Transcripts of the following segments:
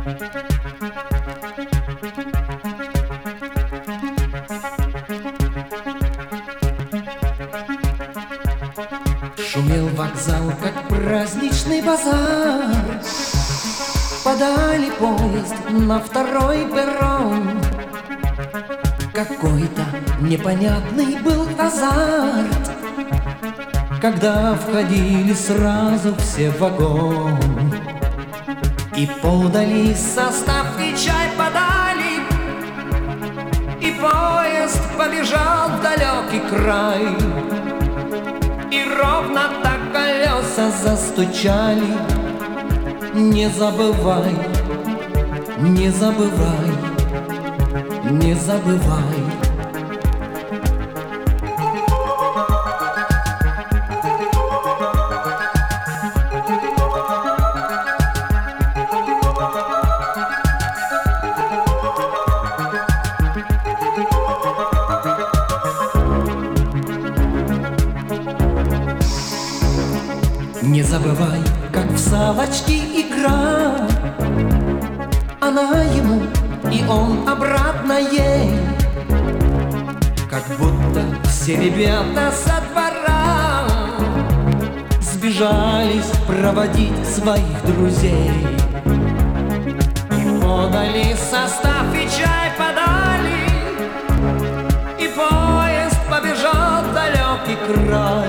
Шумел вокзал, как праздничный базар. Подали поезд на второй перрон. Какой-то непонятный был азарт, когда входили сразу все в вагон. И подали состав, и чай подали, и поезд побежал в далекий край. И ровно так колеса застучали. Не забывай, не забывай, не забывай. Не забывай, как в салочки игра. Она ему, и он обратно ей. Как будто все ребята со двора сбежались проводить своих друзей. И подали состав, и чай подали, и поезд побежал в далекий край.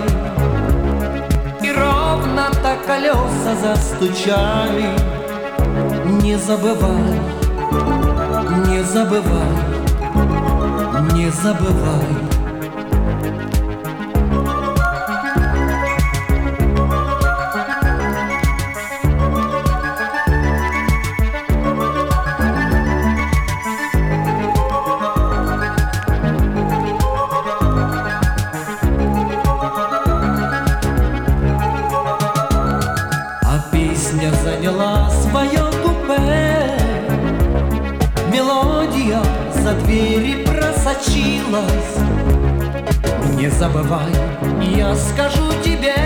Ровно так колеса застучали. Не забывай, не забывай, не забывай. Песня заняла свое купе, мелодия за двери просочилась. Не забывай, я скажу тебе,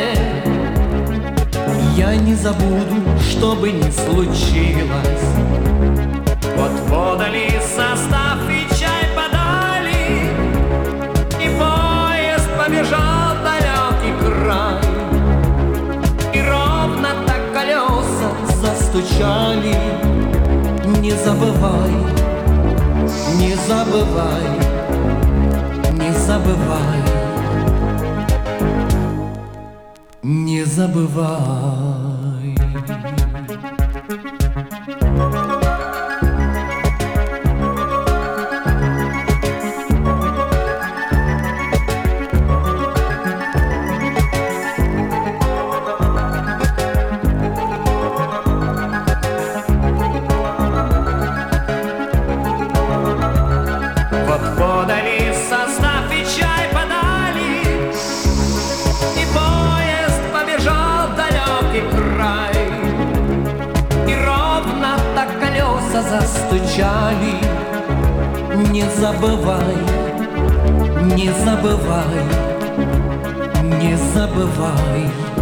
я не забуду, что бы ни случилось. Вот подали состав, и чай подали, и поезд побежал в далекий край. Застучали. Не забывай, не забывай, не забывай, не забывай. Подали состав, и чай подали, и поезд побежал в далекий край. И ровно так колеса застучали. Не забывай, не забывай, не забывай.